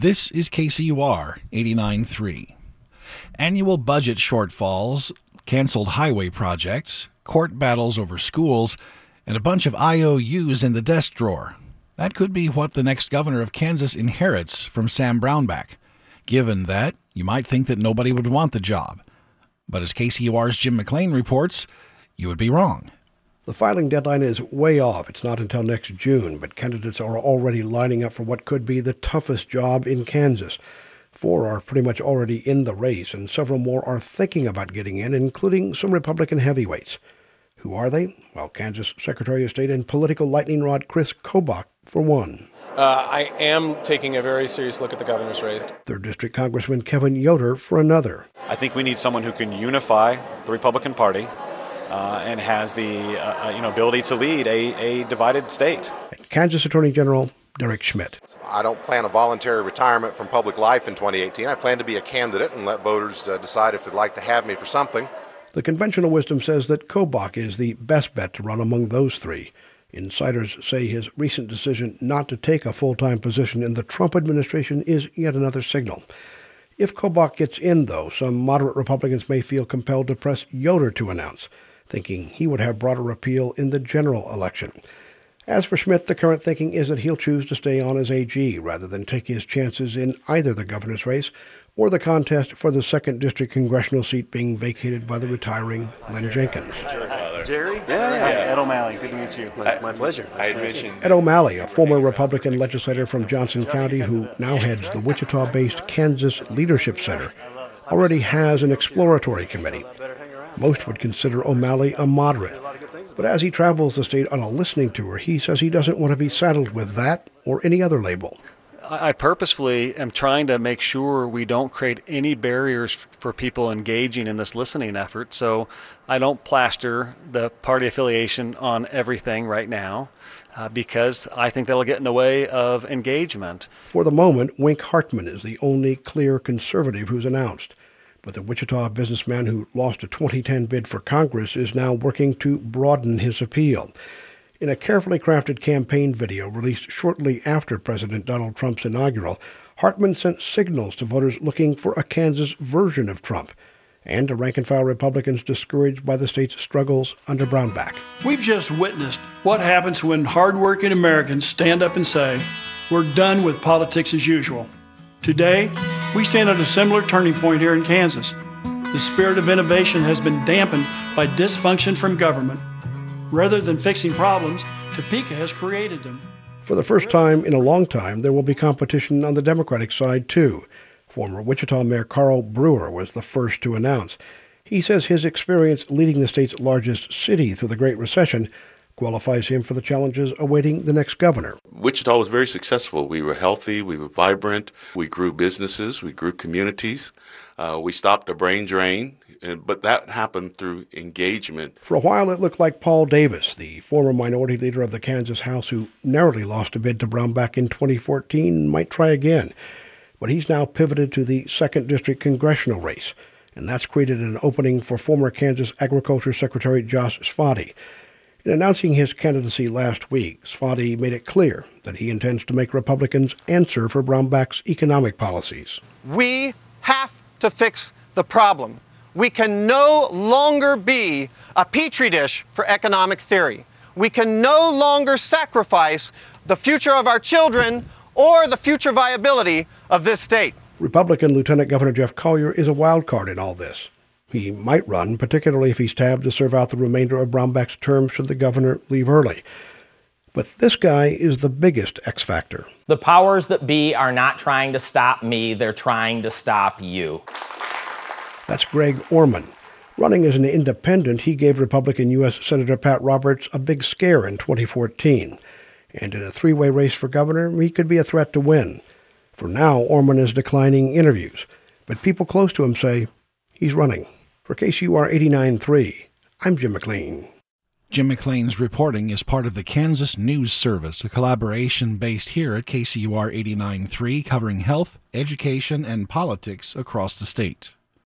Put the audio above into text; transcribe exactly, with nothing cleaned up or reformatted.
This is K C U R eighty-nine point three. Annual budget shortfalls, canceled highway projects, court battles over schools, and a bunch of I O Us in the desk drawer. That could be what the next governor of Kansas inherits from Sam Brownback. Given that, you might think that nobody would want the job. But as K C U R's Jim McLean reports, you would be wrong. The filing deadline is way off. It's not until next June, but candidates are already lining up for what could be the toughest job in Kansas. Four are pretty much already in the race, and several more are thinking about getting in, including some Republican heavyweights. Who are they? Well, Kansas Secretary of State and political lightning rod Chris Kobach, for one. Uh, I am taking a very serious look at the governor's race. Third District Congressman Kevin Yoder, for another. I think we need someone who can unify the Republican Party uh, and has the uh, you know ability to lead a, a divided state. And Kansas Attorney General Derek Schmidt. I don't plan a voluntary retirement from public life in twenty eighteen. I plan to be a candidate and let voters uh, decide if they'd like to have me for something. The conventional wisdom says that Kobach is the best bet to run among those three. Insiders say his recent decision not to take a full-time position in the Trump administration is yet another signal. If Kobach gets in, though, some moderate Republicans may feel compelled to press Yoder to announce, thinking he would have broader appeal in the general election. As for Schmidt, the current thinking is that he'll choose to stay on as A G rather than take his chances in either the governor's race or the contest for the second District congressional seat being vacated by the retiring Len Jenkins. Jerry? Yeah, yeah. Hi, Ed O'Malley. Good to meet you. My, my pleasure. I had mentioned Ed O'Malley, a former Republican legislator from Johnson County who now heads the Wichita-based Kansas Leadership Center, already has an exploratory committee. Most would consider O'Malley a moderate. But as he travels the state on a listening tour, he says he doesn't want to be saddled with that or any other label. I purposefully am trying to make sure we don't create any barriers for people engaging in this listening effort. So I don't plaster the party affiliation on everything right now uh, because I think that'll get in the way of engagement. For the moment, Wink Hartman is the only clear conservative who's announced. But the Wichita businessman who lost a twenty ten bid for Congress is now working to broaden his appeal. In a carefully crafted campaign video released shortly after President Donald Trump's inaugural, Hartman sent signals to voters looking for a Kansas version of Trump and to rank-and-file Republicans discouraged by the state's struggles under Brownback. We've just witnessed what happens when hardworking Americans stand up and say, we're done with politics as usual. Today, we stand at a similar turning point here in Kansas. The spirit of innovation has been dampened by dysfunction from government. Rather than fixing problems, Topeka has created them. For the first time in a long time, there will be competition on the Democratic side, too. Former Wichita Mayor Carl Brewer was the first to announce. He says his experience leading the state's largest city through the Great Recession qualifies him for the challenges awaiting the next governor. Wichita was very successful. We were healthy, we were vibrant, we grew businesses, we grew communities, uh, we stopped a brain drain. And, but that happened through engagement. For a while, it looked like Paul Davis, the former minority leader of the Kansas House who narrowly lost a bid to Brownback in twenty fourteen, might try again. But he's now pivoted to the second District congressional race, and that's created an opening for former Kansas Agriculture Secretary Josh Sfatti. In announcing his candidacy last week, Sfatti made it clear that he intends to make Republicans answer for Brownback's economic policies. We have to fix the problem. We can no longer be a petri dish for economic theory. We can no longer sacrifice the future of our children or the future viability of this state. Republican Lieutenant Governor Jeff Collier is a wild card in all this. He might run, particularly if he's tabbed to serve out the remainder of Brownback's term should the governor leave early. But this guy is the biggest X factor. The powers that be are not trying to stop me, they're trying to stop you. That's Greg Orman. Running as an independent, he gave Republican U S Senator Pat Roberts a big scare in twenty fourteen. And in a three-way race for governor, he could be a threat to win. For now, Orman is declining interviews, but people close to him say he's running. For K C U R eighty-nine point three, I'm Jim McLean. Jim McLean's reporting is part of the Kansas News Service, a collaboration based here at K C U R eighty-nine point three covering health, education, and politics across the state.